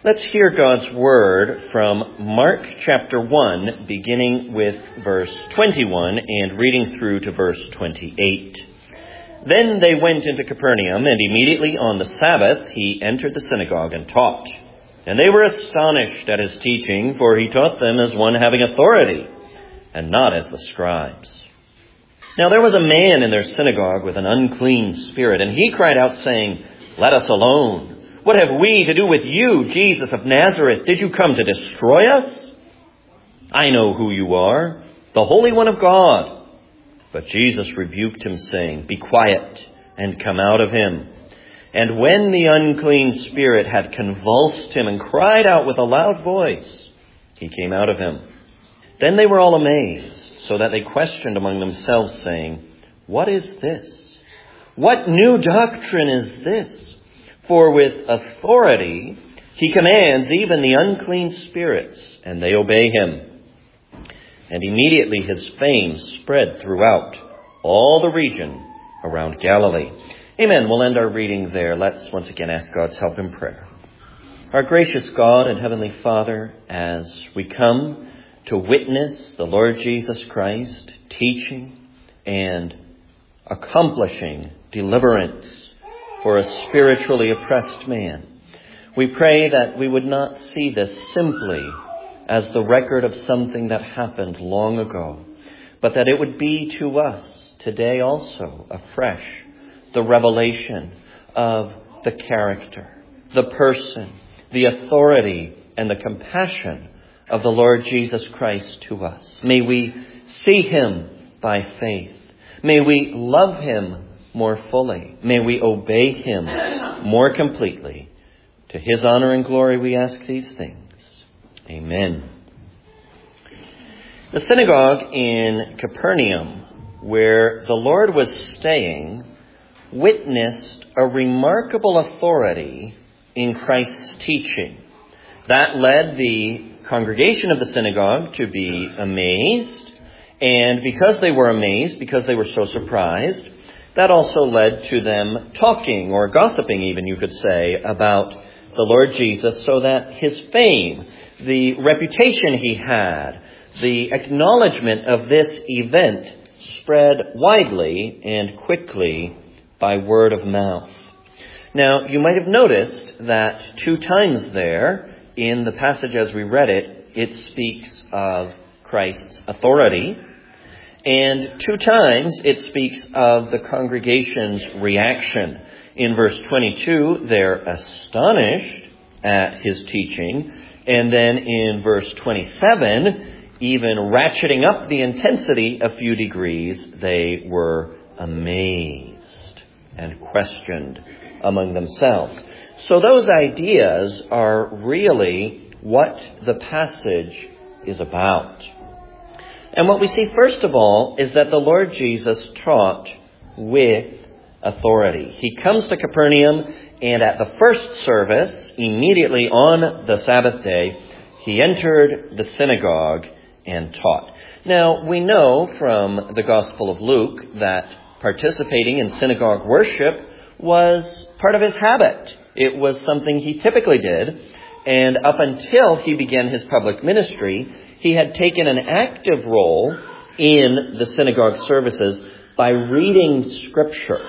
Let's hear God's word from Mark chapter 1, beginning with verse 21 and reading through to verse 28. Then they went into Capernaum, and immediately on the Sabbath he entered the synagogue and taught. And they were astonished at his teaching, for he taught them as one having authority, and not as the scribes. Now there was a man in their synagogue with an unclean spirit, and he cried out, saying, "Let us alone. What have we to do with you, Jesus of Nazareth? Did you come to destroy us? I know who you are, the Holy One of God." But Jesus rebuked him, saying, "Be quiet and come out of him." And when the unclean spirit had convulsed him and cried out with a loud voice, he came out of him. Then they were all amazed, so that they questioned among themselves, saying, "What is this? What new doctrine is this? For with authority he commands even the unclean spirits, and they obey him." And immediately his fame spread throughout all the region around Galilee. Amen. We'll end our reading there. Let's once again ask God's help in prayer. Our gracious God and Heavenly Father, as we come to witness the Lord Jesus Christ teaching and accomplishing deliverance for a spiritually oppressed man, we pray that we would not see this simply as the record of something that happened long ago, but that it would be to us today also afresh the revelation of the character, the person, the authority, and the compassion of the Lord Jesus Christ to us. May we see him by faith. May we love him more fully. May we obey him more completely. To his honor and glory we ask these things. Amen. The synagogue in Capernaum, where the Lord was staying, witnessed a remarkable authority in Christ's teaching. That led the congregation of the synagogue to be amazed. And because they were amazed, because they were so surprised, that also led to them talking, or gossiping even, you could say, about the Lord Jesus, so that his fame, the reputation he had, the acknowledgement of this event spread widely and quickly by word of mouth. Now, you might have noticed that 2 times there in the passage as we read it, it speaks of Christ's authority. And 2 times it speaks of the congregation's reaction. In verse 22, they're astonished at his teaching. And then in verse 27, even ratcheting up the intensity a few degrees, they were amazed and questioned among themselves. So those ideas are really what the passage is about. And what we see first of all is that the Lord Jesus taught with authority. He comes to Capernaum, and at the first service, immediately on the Sabbath day, he entered the synagogue and taught. Now, we know from the Gospel of Luke that participating in synagogue worship was part of his habit. It was something he typically did. And up until he began his public ministry, he had taken an active role in the synagogue services by reading Scripture.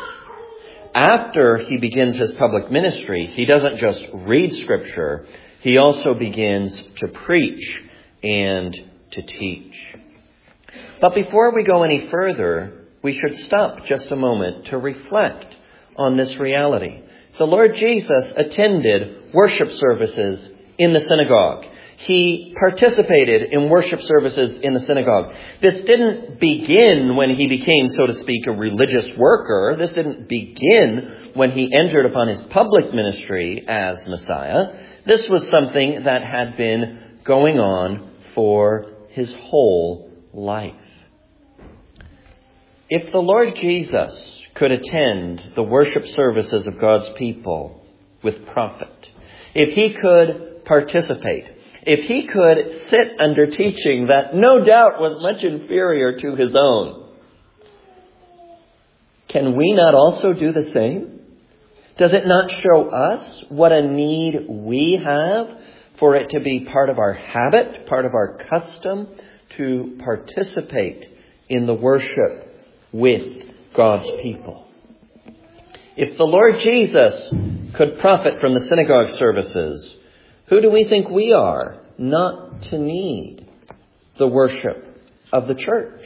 After he begins his public ministry, he doesn't just read Scripture, he also begins to preach and to teach. But before we go any further, we should stop just a moment to reflect on this reality. The Lord Jesus attended worship services in the synagogue. He participated in worship services in the synagogue. This didn't begin when he became, so to speak, a religious worker. This didn't begin when he entered upon his public ministry as Messiah. This was something that had been going on for his whole life. If the Lord Jesus could attend the worship services of God's people with profit, if he could participate, if he could sit under teaching that no doubt was much inferior to his own, can we not also do the same? Does it not show us what a need we have for it to be part of our habit, part of our custom, to participate in the worship with God's people? If the Lord Jesus could profit from the synagogue services, who do we think we are not to need the worship of the church?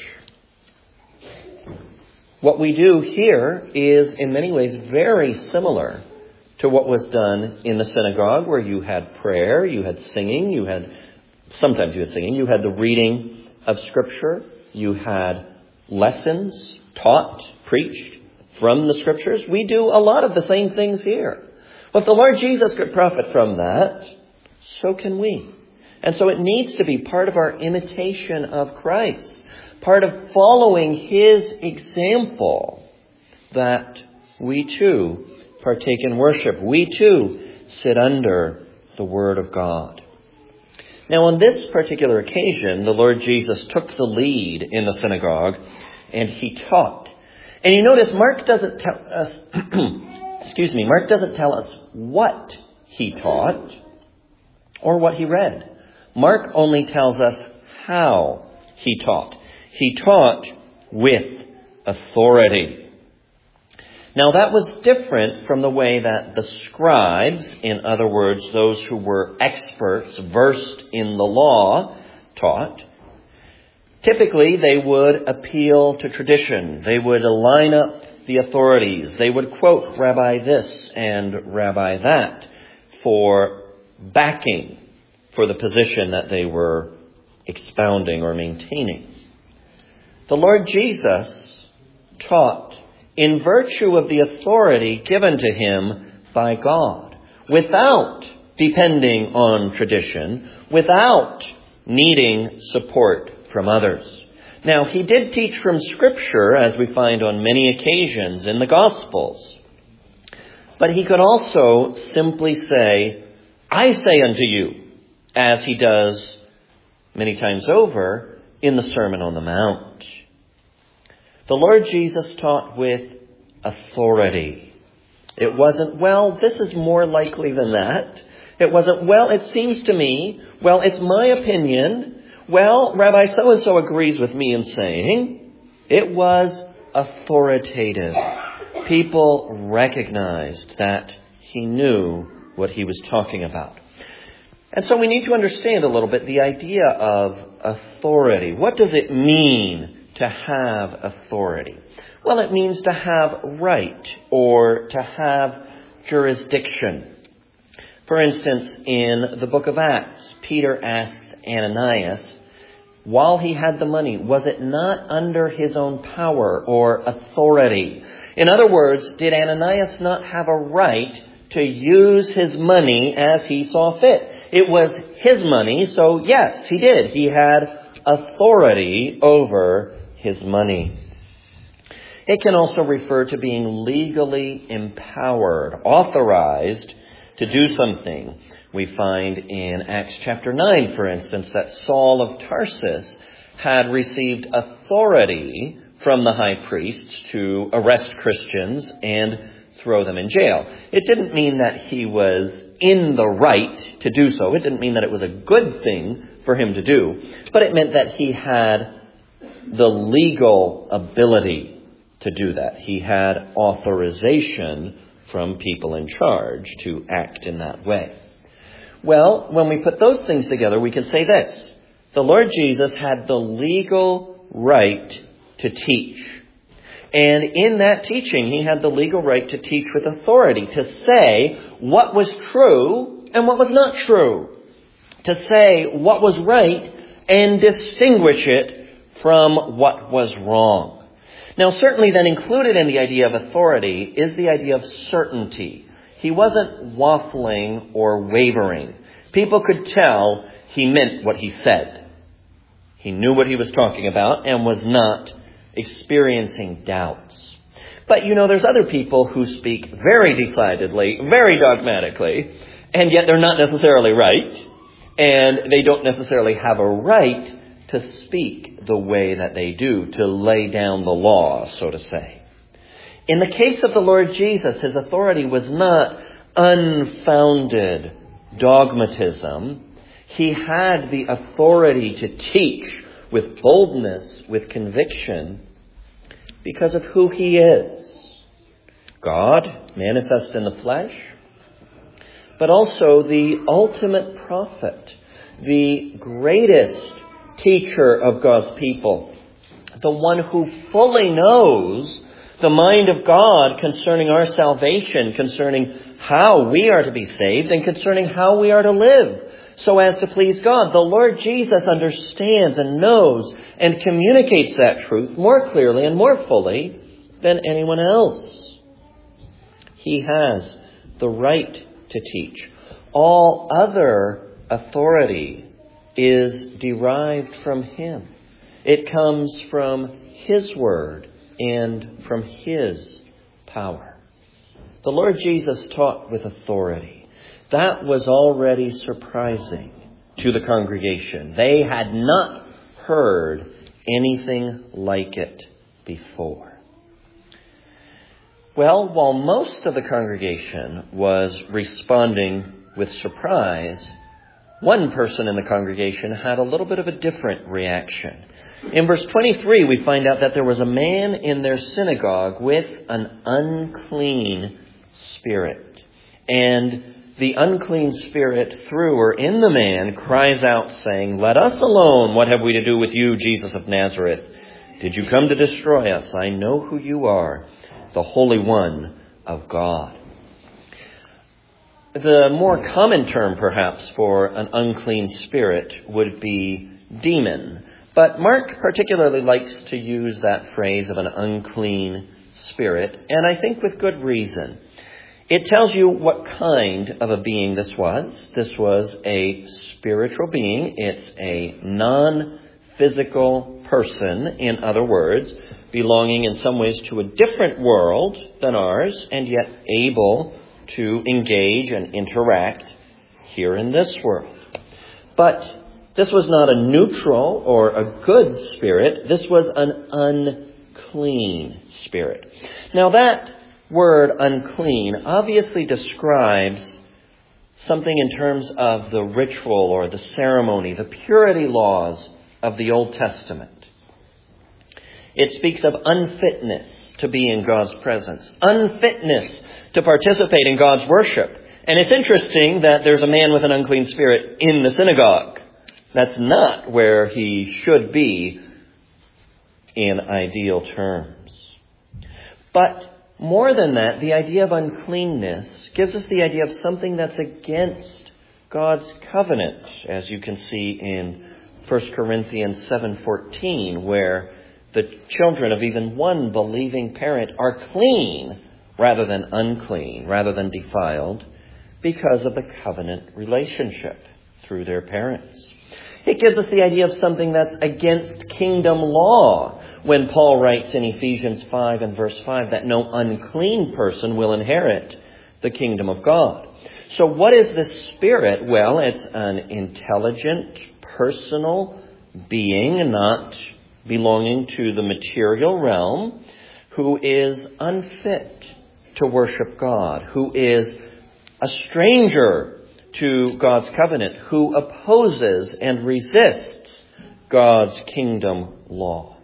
What we do here is in many ways very similar to what was done in the synagogue, where you had prayer, you had singing, sometimes you had singing, you had the reading of Scripture, you had lessons taught, preached from the Scriptures. We do a lot of the same things here. Well, if the Lord Jesus could profit from that, so can we. And so it needs to be part of our imitation of Christ, part of following His example, that we too partake in worship. We too sit under the Word of God. Now, on this particular occasion, the Lord Jesus took the lead in the synagogue and He taught. And you notice Mark doesn't tell us, Mark doesn't tell us what He taught or what He read. Mark only tells us how He taught. He taught with authority. Now, that was different from the way that the scribes, in other words, those who were experts, versed in the law, taught. Typically, they would appeal to tradition. They would line up the authorities. They would quote Rabbi this and Rabbi that for backing for the position that they were expounding or maintaining. The Lord Jesus taught in virtue of the authority given to Him by God, without depending on tradition, without needing support from others. Now, He did teach from Scripture, as we find on many occasions in the Gospels. But He could also simply say, I say unto you, as He does many times over in the Sermon on the Mount. The Lord Jesus taught with authority. It wasn't, well, this is more likely than that. It wasn't, well, it seems to me, well, it's my opinion. Well, Rabbi so-and-so agrees with me in saying. It was authoritative. People recognized that He knew what He was talking about. And so we need to understand a little bit the idea of authority. What does it mean to have authority? Well, it means to have right or to have jurisdiction. For instance, in the book of Acts, Peter asks Ananias, while he had the money, was it not under his own power or authority? In other words, did Ananias not have a right to use his money as he saw fit? It was his money, so yes, he did. He had authority over his money. It can also refer to being legally empowered, authorized to do something. We find in Acts chapter 9, for instance, that Saul of Tarsus had received authority from the high priests to arrest Christians and throw them in jail. It didn't mean that he was in the right to do so. It didn't mean that it was a good thing for him to do. But it meant that he had the legal ability to do that. He had authorization from people in charge to act in that way. Well, when we put those things together, we can say this. The Lord Jesus had the legal right to teach. And in that teaching, He had the legal right to teach with authority, to say what was true and what was not true, to say what was right and distinguish it from what was wrong. Now, certainly then included in the idea of authority is the idea of certainty. He wasn't waffling or wavering. People could tell He meant what He said. He knew what He was talking about and was not experiencing doubts. But there's other people who speak very decidedly, very dogmatically, and yet they're not necessarily right, and they don't necessarily have a right to speak the way that they do, to lay down the law, so to say. In the case of the Lord Jesus, his authority was not unfounded dogmatism. He had the authority to teach with boldness, with conviction, because of who he is. God, manifest in the flesh, but also the ultimate prophet, the greatest teacher of God's people, the one who fully knows the mind of God concerning our salvation, concerning how we are to be saved, and concerning how we are to live so as to please God. The Lord Jesus understands and knows and communicates that truth more clearly and more fully than anyone else. He has the right to teach. All other authority is derived from him. It comes from his word and from his power. The Lord Jesus taught with authority. That was already surprising to the congregation. They had not heard anything like it before. Well, while most of the congregation was responding with surprise, one person in the congregation had a little bit of a different reaction. In verse 23, we find out that there was a man in their synagogue with an unclean spirit. And the unclean spirit, through or in the man, cries out saying, "Let us alone. What have we to do with you, Jesus of Nazareth? Did you come to destroy us? I know who you are, the Holy One of God." The more common term, perhaps, for an unclean spirit would be demon. But Mark particularly likes to use that phrase of an unclean spirit, and I think with good reason. It tells you what kind of a being this was. This was a spiritual being. It's a non-physical person, in other words, belonging in some ways to a different world than ours, and yet able to engage and interact here in this world. But this was not a neutral or a good spirit. This was an unclean spirit. Now that word unclean obviously describes something in terms of the ritual or the ceremony, the purity laws of the Old Testament. It speaks of unfitness to be in God's presence, unfitness to participate in God's worship. And it's interesting that there's a man with an unclean spirit in the synagogue. That's not where he should be in ideal terms. But more than that, the idea of uncleanness gives us the idea of something that's against God's covenant, as you can see in 1 Corinthians 7:14, where the children of even one believing parent are clean rather than unclean, rather than defiled, because of the covenant relationship through their parents. It gives us the idea of something that's against kingdom law when Paul writes in Ephesians 5 and verse 5 that no unclean person will inherit the kingdom of God. So what is this spirit? Well, it's an intelligent, personal being, not belonging to the material realm, who is unfit to worship God, who is a stranger to God's covenant, who opposes and resists God's kingdom law.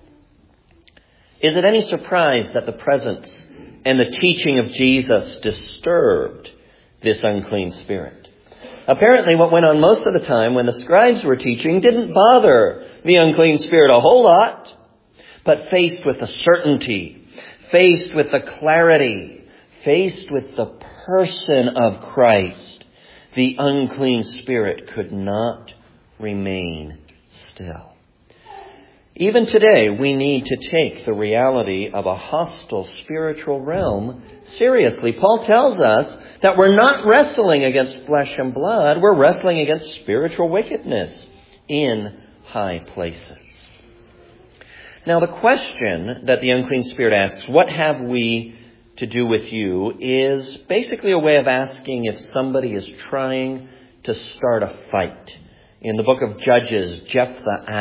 Is it any surprise that the presence and the teaching of Jesus disturbed this unclean spirit? Apparently what went on most of the time when the scribes were teaching didn't bother the unclean spirit a whole lot, but faced with the certainty, faced with the clarity, faced with the person of Christ, the unclean spirit could not remain still. Even today, we need to take the reality of a hostile spiritual realm seriously. Paul tells us that we're not wrestling against flesh and blood. We're wrestling against spiritual wickedness in high places. Now, the question that the unclean spirit asks, "What have we to do with you?" is basically a way of asking if somebody is trying to start a fight. In the book of Judges, Jephthah asks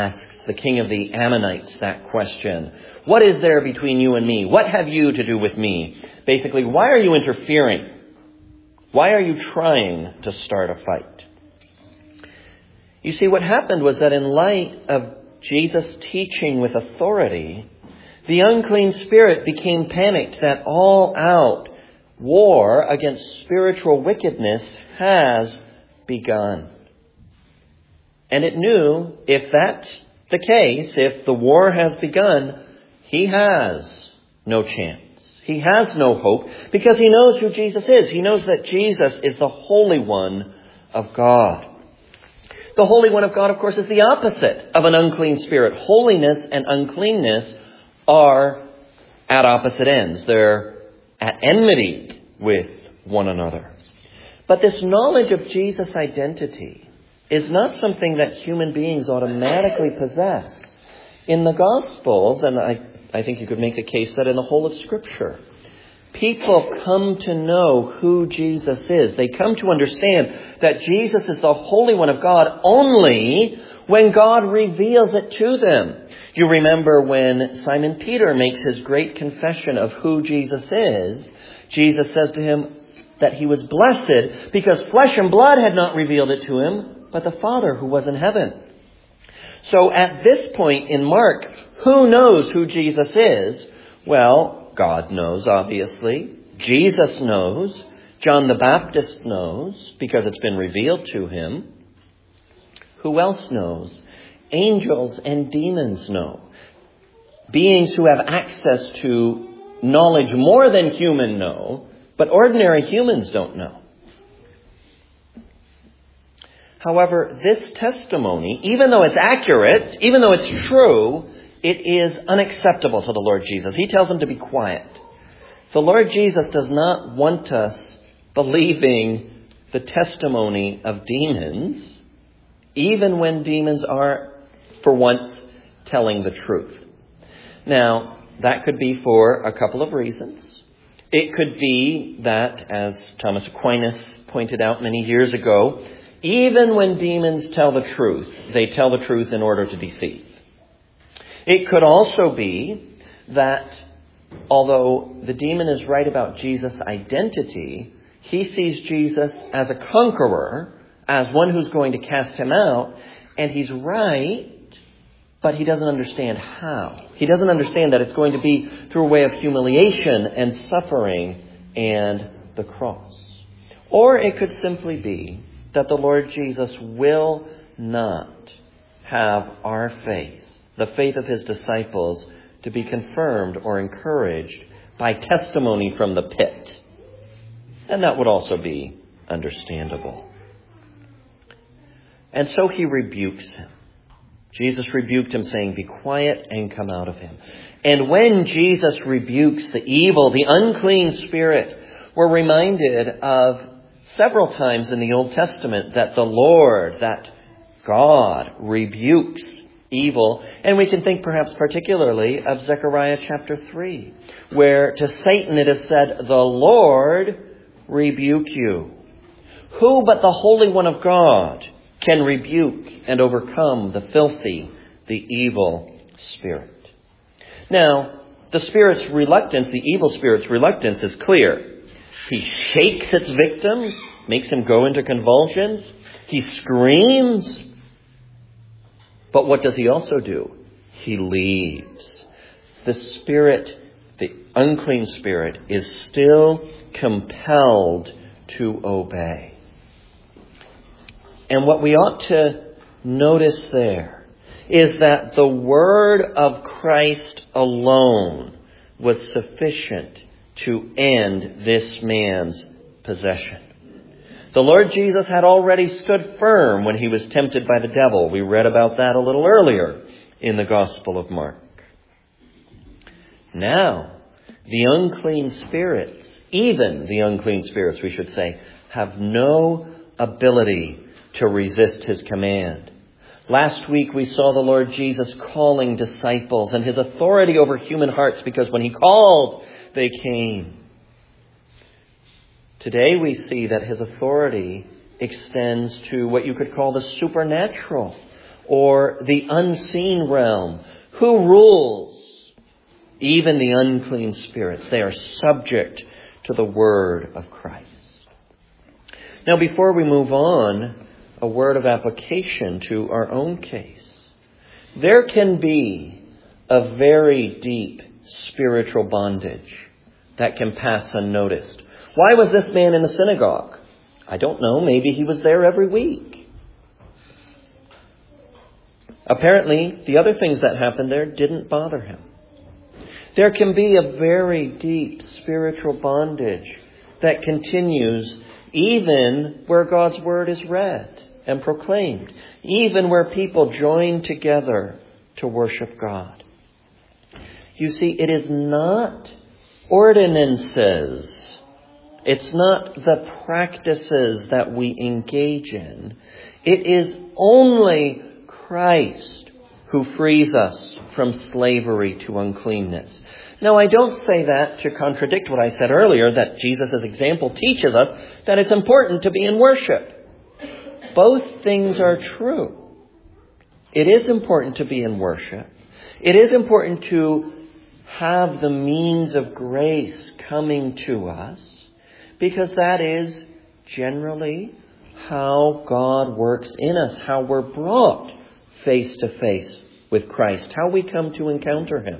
the king of the Ammonites that question. What is there between you and me? What have you to do with me? Basically, why are you interfering? Why are you trying to start a fight? You see, what happened was that in light of Jesus' teaching with authority, the unclean spirit became panicked that all-out war against spiritual wickedness has begun. And it knew if that's the case, if the war has begun, he has no chance. He has no hope because he knows who Jesus is. He knows that Jesus is the Holy One of God. The Holy One of God, of course, is the opposite of an unclean spirit. Holiness and uncleanness are at opposite ends. They're at enmity with one another. But this knowledge of Jesus' identity is not something that human beings automatically possess. In the Gospels, and I think you could make the case that in the whole of Scripture, people come to know who Jesus is. They come to understand that Jesus is the Holy One of God only when God reveals it to them. You remember when Simon Peter makes his great confession of who Jesus is, Jesus says to him that he was blessed because flesh and blood had not revealed it to him, but the Father who was in heaven. So at this point in Mark, who knows who Jesus is? Well, God knows, obviously. Jesus knows. John the Baptist knows because it's been revealed to him. Who else knows? Angels and demons know. Beings who have access to knowledge more than human know, but ordinary humans don't know. However, this testimony, even though it's accurate, even though it's true, it is unacceptable to the Lord Jesus. He tells them to be quiet. The Lord Jesus does not want us believing the testimony of demons, even when demons are, for once, telling the truth. Now, that could be for a couple of reasons. It could be that, as Thomas Aquinas pointed out many years ago, even when demons tell the truth, they tell the truth in order to deceive. It could also be that although the demon is right about Jesus' identity, he sees Jesus as a conqueror, as one who's going to cast him out, and he's right, but he doesn't understand how. He doesn't understand that it's going to be through a way of humiliation and suffering and the cross. Or it could simply be that the Lord Jesus will not have our faith, the faith of his disciples, to be confirmed or encouraged by testimony from the pit. And that would also be understandable. And so he rebukes him. Jesus rebuked him, saying, "Be quiet and come out of him." And when Jesus rebukes the evil, the unclean spirit, we're reminded of several times in the Old Testament that the Lord, that God, rebukes evil. And we can think perhaps particularly of Zechariah chapter 3, where to Satan it is said, "The Lord rebuke you." Who but the Holy One of God can rebuke and overcome the filthy, the evil spirit? Now, the spirit's reluctance, the evil spirit's reluctance is clear. He shakes its victim, makes him go into convulsions. He screams. But what does he also do? He leaves. The spirit, the unclean spirit, is still compelled to obey. And what we ought to notice there is that the word of Christ alone was sufficient to end this man's possession. The Lord Jesus had already stood firm when he was tempted by the devil. We read about that a little earlier in the Gospel of Mark. Now, the unclean spirits, even the unclean spirits, we should say, have no ability to resist his command. Last week we saw the Lord Jesus calling disciples and his authority over human hearts, because when he called, they came. Today we see that his authority extends to what you could call the supernatural, or the unseen realm? Who rules? Even the unclean spirits. They are subject to the word of Christ. Now, before we move on, a word of application to our own case. There can be a very deep spiritual bondage that can pass unnoticed. Why was this man in the synagogue? I don't know. Maybe he was there every week. Apparently, the other things that happened there didn't bother him. There can be a very deep spiritual bondage that continues even where God's word is read and proclaimed, even where people join together to worship God. You see, it is not ordinances. It's not the practices that we engage in. It is only Christ who frees us from slavery to uncleanness. Now, I don't say that to contradict what I said earlier, that Jesus' example teaches us that it's important to be in worship. Both things are true. It is important to be in worship. It is important to have the means of grace coming to us, because that is generally how God works in us, how we're brought face to face with Christ, how we come to encounter him.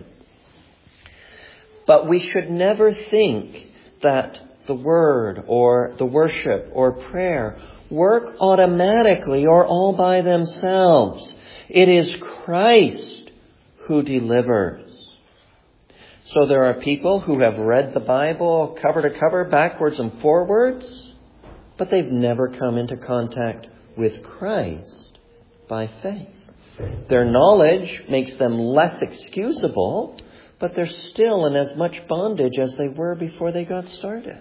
But we should never think that the word or the worship or prayer work automatically or all by themselves. It is Christ who delivers. So there are people who have read the Bible cover to cover, backwards and forwards, but they've never come into contact with Christ by faith. Their knowledge makes them less excusable, but they're still in as much bondage as they were before they got started.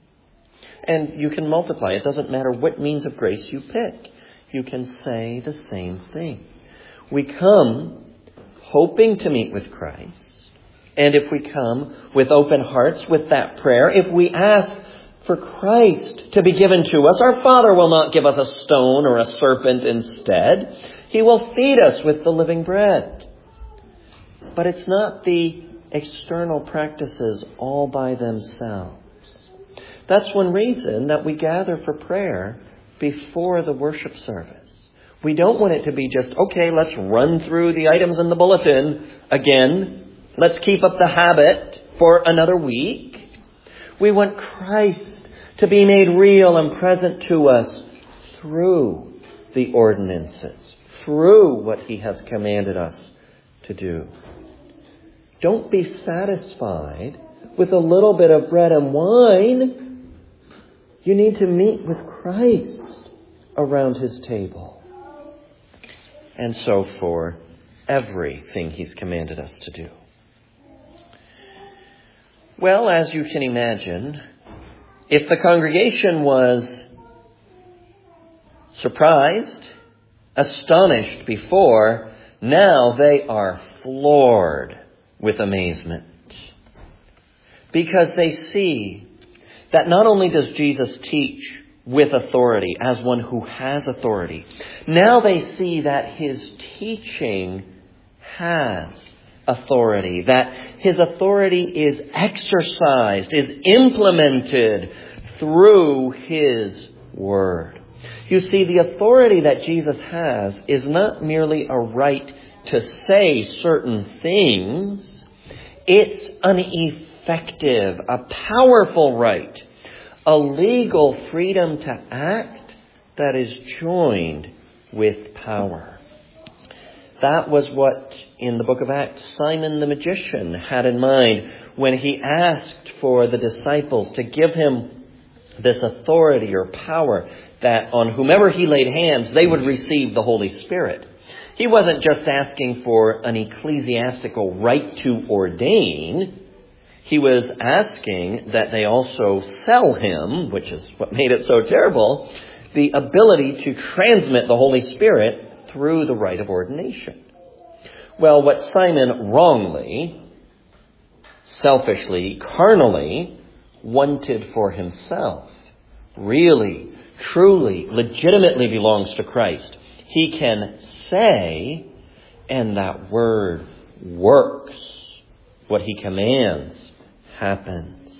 And you can multiply. It doesn't matter what means of grace you pick. You can say the same thing. We come hoping to meet with Christ. And if we come with open hearts with that prayer, if we ask for Christ to be given to us, our Father will not give us a stone or a serpent instead. He will feed us with the living bread. But it's not the external practices all by themselves. That's one reason that we gather for prayer before the worship service. We don't want it to be just, okay, let's run through the items in the bulletin again. Let's keep up the habit for another week. We want Christ to be made real and present to us through the ordinances, through what he has commanded us to do. Don't be satisfied with a little bit of bread and wine. You need to meet with Christ around his table. And so for everything he's commanded us to do. Well, as you can imagine, if the congregation was surprised, astonished before, now they are floored with amazement. Because they see that not only does Jesus teach with authority, as one who has authority, now they see that his teaching has authority, that his authority is exercised, is implemented through his word. You see, the authority that Jesus has is not merely a right to say certain things. It's an effective, a powerful right, a legal freedom to act that is joined with power. That was what, in the book of Acts, Simon the magician had in mind when he asked for the disciples to give him this authority or power that on whomever he laid hands, they would receive the Holy Spirit. He wasn't just asking for an ecclesiastical right to ordain. He was asking that they also sell him, which is what made it so terrible, the ability to transmit the Holy Spirit through the rite of ordination. Well, what Simon wrongly, selfishly, carnally wanted for himself really, truly, legitimately belongs to Christ. He can say, and that word works. What he commands happens.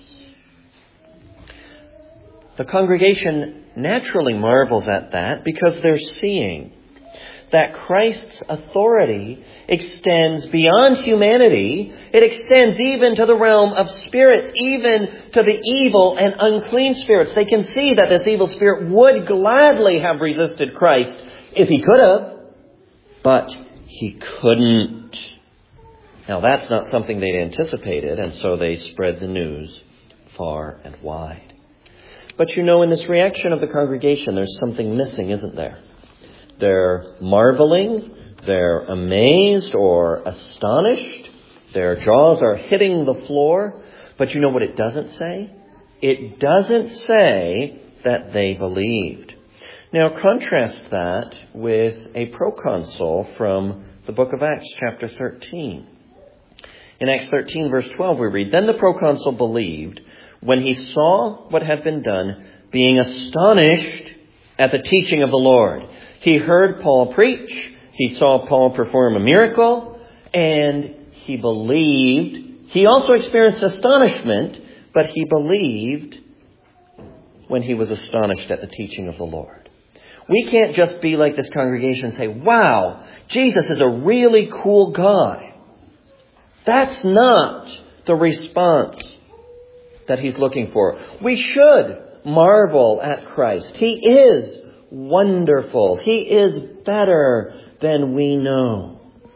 The congregation naturally marvels at that because they're seeing that Christ's authority extends beyond humanity. It extends even to the realm of spirits, even to the evil and unclean spirits. They can see that this evil spirit would gladly have resisted Christ if he could have, but he couldn't. Now that's not something they'd anticipated, and so they spread the news far and wide. But in this reaction of the congregation, there's something missing, isn't there? They're marveling, they're amazed or astonished, their jaws are hitting the floor. But you know what it doesn't say? It doesn't say that they believed. Now contrast that with a proconsul from the book of Acts chapter 13. In Acts 13 verse 12 we read, "Then the proconsul believed when he saw what had been done, being astonished at the teaching of the Lord." He heard Paul preach, he saw Paul perform a miracle, and he believed. He also experienced astonishment, but he believed when he was astonished at the teaching of the Lord. We can't just be like this congregation and say, "Wow, Jesus is a really cool guy." That's not the response that he's looking for. We should marvel at Christ. He is wonderful. He is better than we know.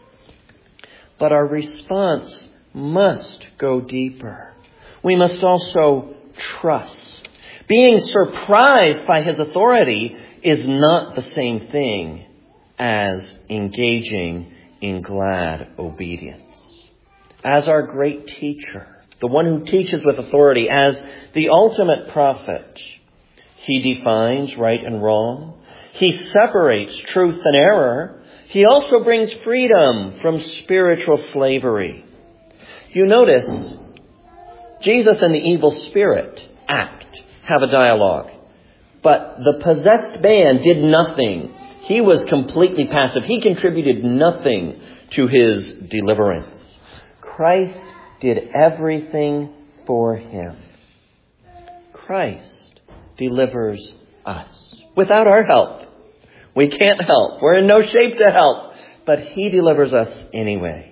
But our response must go deeper. We must also trust. Being surprised by his authority is not the same thing as engaging in glad obedience. As our great teacher, the one who teaches with authority, as the ultimate prophet, he defines right and wrong. He separates truth and error. He also brings freedom from spiritual slavery. You notice, Jesus and the evil spirit have a dialogue. But the possessed man did nothing. He was completely passive. He contributed nothing to his deliverance. Christ did everything for him. Christ delivers us without our help. We can't help. We're in no shape to help. But he delivers us anyway.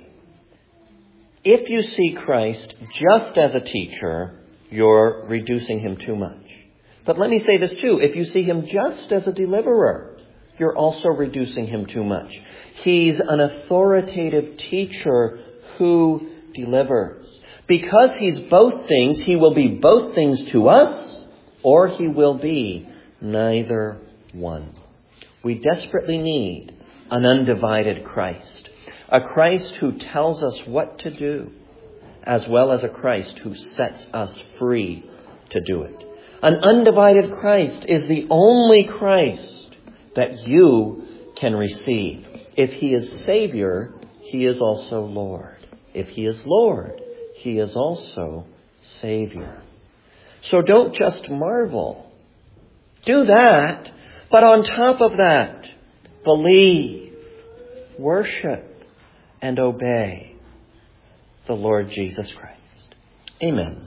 If you see Christ just as a teacher, you're reducing him too much. But let me say this too. If you see him just as a deliverer, you're also reducing him too much. He's an authoritative teacher who delivers. Because he's both things, he will be both things to us, or he will be neither one. We desperately need an undivided Christ. A Christ who tells us what to do, as well as a Christ who sets us free to do it. An undivided Christ is the only Christ that you can receive. If he is Savior, he is also Lord. If he is Lord, he is also Savior. So don't just marvel. Do that. But on top of that, believe, worship, and obey the Lord Jesus Christ. Amen.